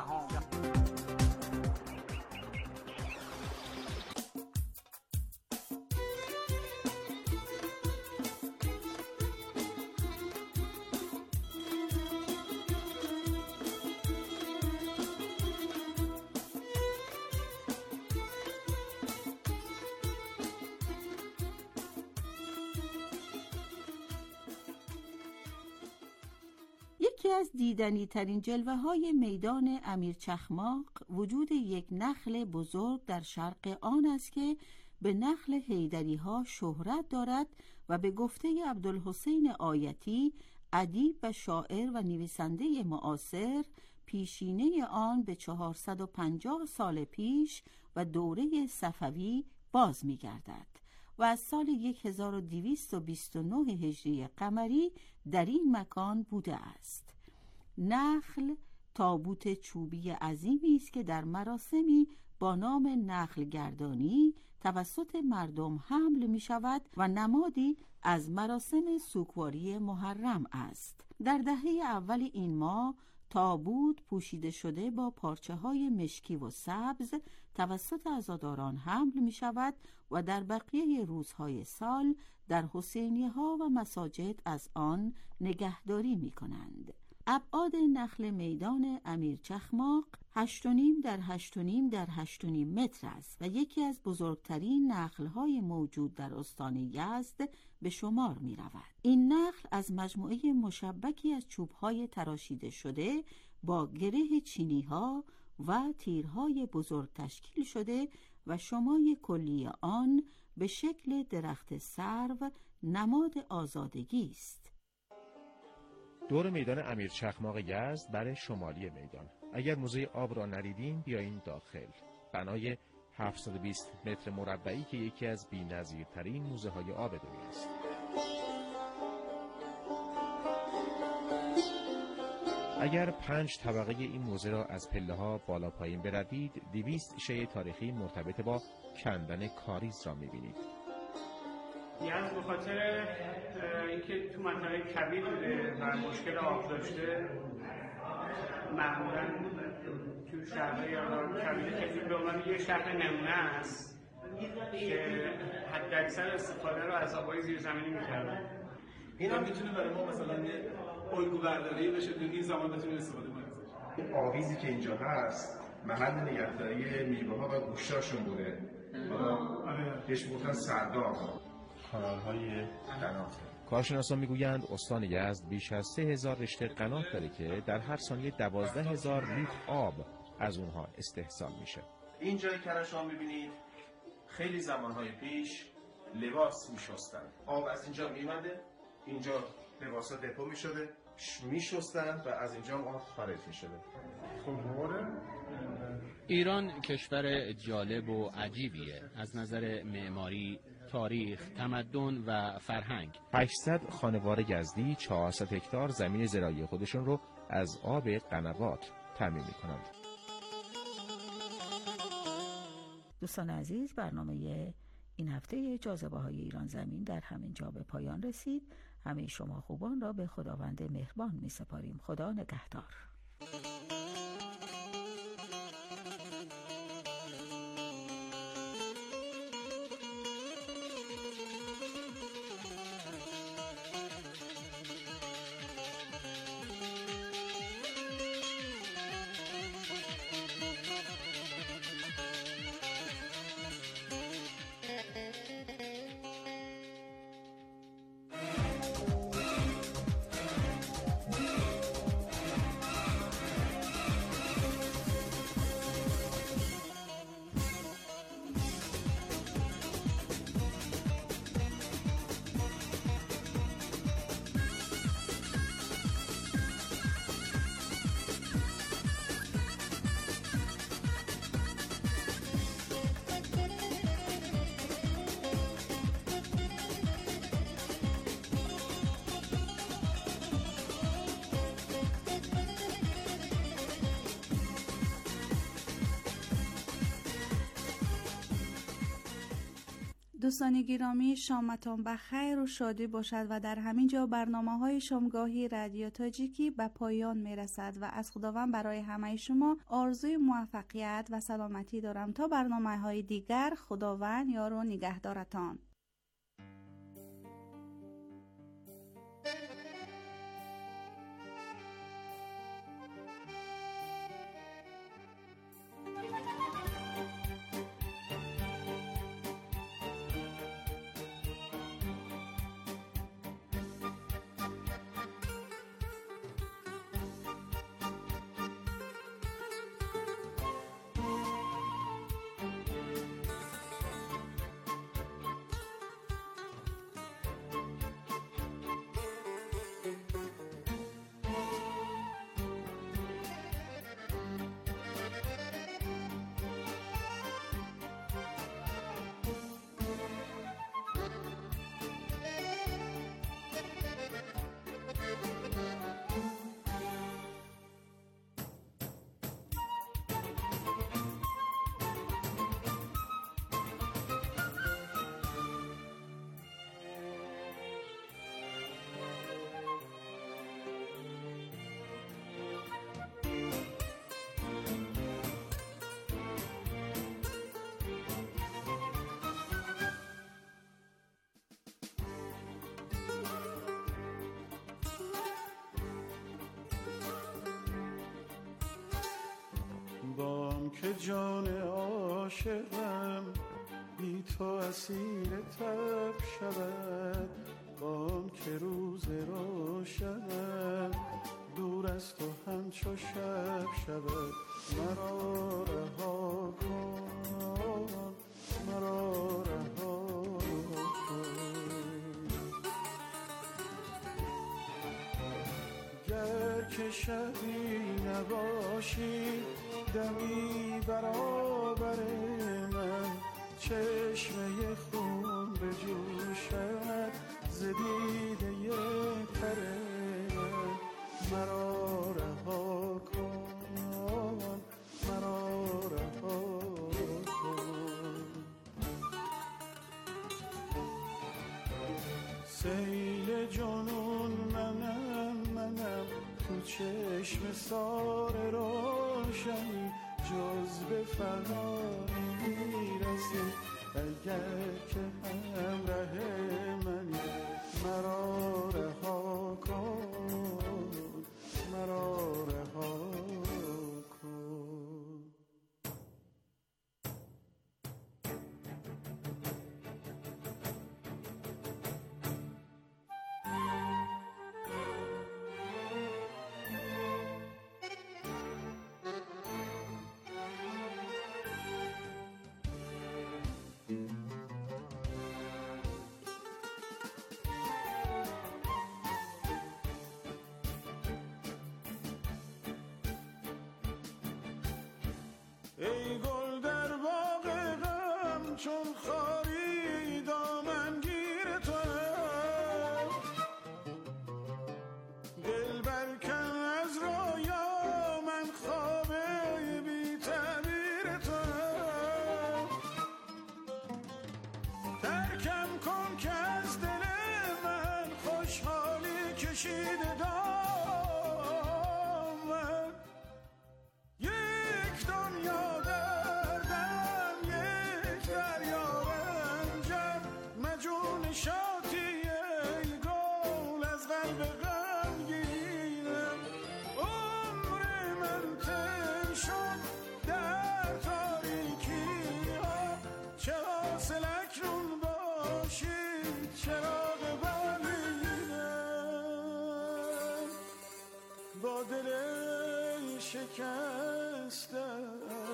یکی از دیدنی ترین جلوه های میدان امیر چخماق وجود یک نخل بزرگ در شرق آن است که به نخل حیدری ها شهرت دارد و به گفته عبدالحسین آیتی، ادیب و شاعر و نویسنده معاصر، پیشینه آن به چهارصد و پنجاه سال پیش و دوره صفوی باز می گردد و از سال هزار و دویست و بیست و نه هجری قمری در این مکان بوده است. نخل تابوت چوبی عظیمی است که در مراسمی با نام نخل گردانی توسط مردم حمل می شود و نمادی از مراسم سوگواری محرم است. در دهه اول این ماه تابوت پوشیده شده با پارچه های مشکی و سبز توسط عزاداران حمل می شود و در بقیه روزهای سال در حسینیه ها و مساجد از آن نگهداری می کنند. ابعاد نخل میدان امیر چخماق هشت و نیم در هشت و نیم در هشت و نیم متر است و یکی از بزرگترین نخل‌های موجود در استان یزد به شمار می رود. این نخل از مجموعه مشبکی از چوب‌های تراشیده شده با گره چینی‌ها و تیرهای بزرگ تشکیل شده و شمای کلی آن به شکل درخت سرو نماد آزادگی است. دور میدان امیر چخماق یزد برای شمالی میدان. اگر موزه آب را ندیدین بیایین داخل. بنای هفتصد و بیست متر مربعی که یکی از بی‌نظیرترین موزه های آب دنیاست. اگر پنج طبقه این موزه را از پله ها بالا پایین بروید، دویست شیء تاریخی مرتبط با کندن کاریز را میبینید. یزد به خاطر اینکه تو منطقه کویر بوده و مشکل آب داشته، معمولا تو شهرهای یا کویر کسی به عنوان یه شهر نمونه است که حداکثر استفاده رو از آبهای زیرزمینی می‌کردن. این هم میتونه برای ما مثلا یه الگو برداری بشه، تو این زمان بتونیم استفاده کنیم. این آویزی که اینجا هست محل نگهداری میوه‌ها و گوشتاشون بوده. حالا بهش میگفتن سرداب. کانال‌های قنات. کارشناسان میگویند استان یزد بیش از سه هزار رشته قنات داره که در هر ثانیه دوازده هزار لیتر آب از اونها استحصال میشه. این جایی که شما میبینید خیلی زمانهای پیش لباس میشستن. آب از اینجا میمده، اینجا لباسا دپو میشده، میشستن و از اینجا آب خارج میشده. ایران کشور جالب و عجیبیه از نظر معماری، تاریخ، تمدن و فرهنگ. هشتصد خانوار یزدی چهارصد هکتار زمین زراعی خودشون رو از آب قنوات تامین می‌کنند. دوستان عزیز، برنامه این هفته جاذبه‌های ایران زمین در همین جا به پایان رسید. همه شما خوبان را به خداوند مهربان می‌سپاریم. خدا نگهدار. دوستان گرامی، شامتان بخیر و شادی باشد و در همین جا برنامه های شامگاهی رادیو تاجیکی به پایان می رسد و از خداوند برای همه شما آرزوی موفقیت و سلامتی دارم. تا برنامه های دیگر، خداوند یار و نگهدارتان. بام که جان عاشقم بی تو اسیر تب شود، بام که روز روشنم دور از تو همچو شب شود. مرا رها کن، مرا رها کن، گر که شبی نباشی دمی برابر من، چشمه خون بجوشد ز دیده تر من. مرا رها کن، مرا رها کن. سیل جنون منم منم تو چشم سار روشنی، جز به فردا نمیرسی اگر که همراه منی. مرا رها کن، مرا رها کن. ای گل در باغ غم چون خاری دامن گیر تو، دل برکن از رویا من خواب بی تعبیر تو. ترکم کن که از دل من خوشحالی کشیده دامن. یک دنیا دردم، یک دریا رنجم، مجون شاطی ای گل از قلب غمگینم. عمر من تن شد در تاریکی ها، چه حاصل اکنون باشید چراغ بالینم. با دل شکستم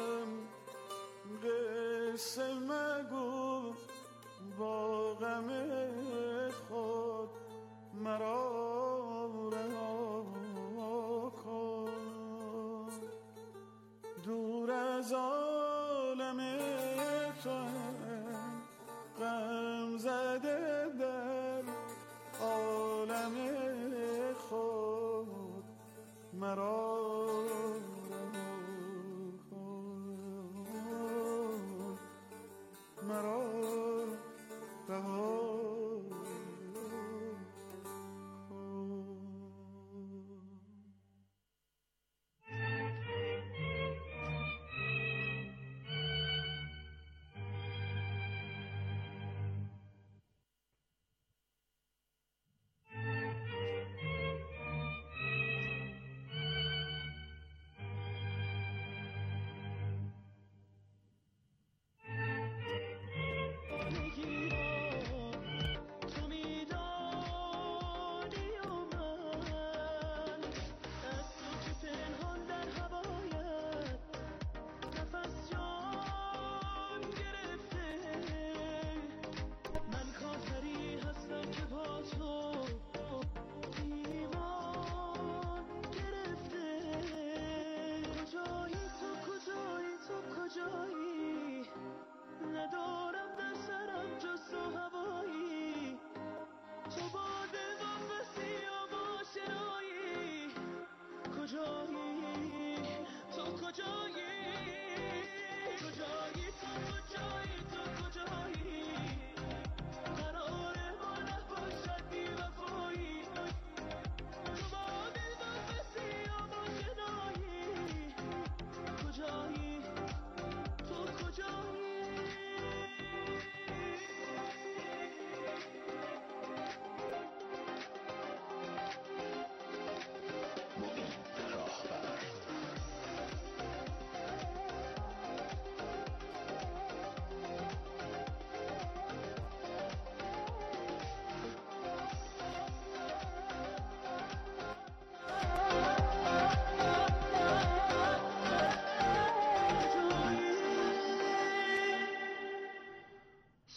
قصه مگو، با غم خود مرا رها کن. دور از عالم تو غم زده در عالم خود مرا مرا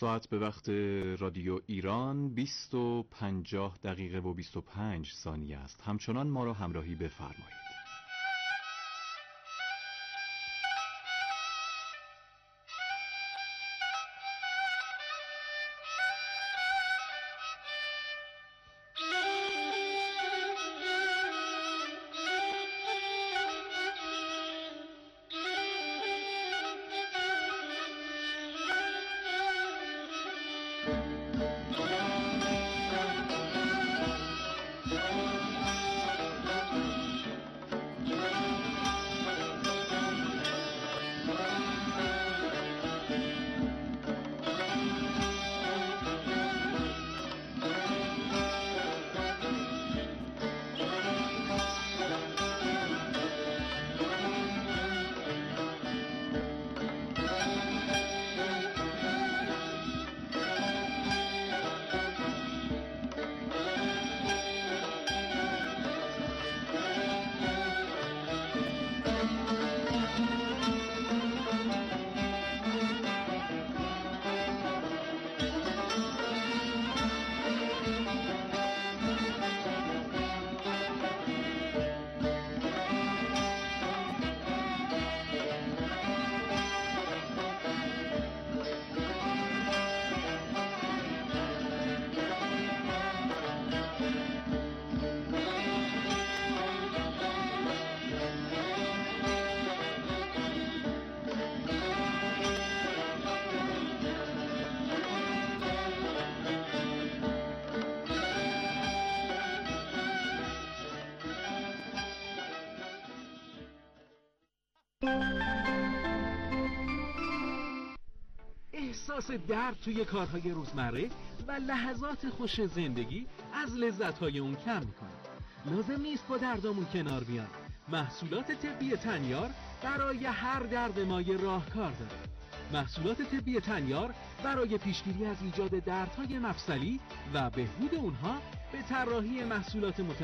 ساعت به وقت رادیو ایران بیست و پنجاه دقیقه و بیست و پنج ثانیه است. همچنان ما را همراهی بفرمایید. احساس درد توی کارهای روزمره و لحظات خوش زندگی از لذتهای اون کم میکنه. لازم نیست با دردامون کنار بیان. محصولات طبی تنیار برای هر درد مایه راهکار داره. محصولات طبی تنیار برای پیشگیری از ایجاد دردهای مفصلی و بهبود اونها به طراحی محصولات متنوع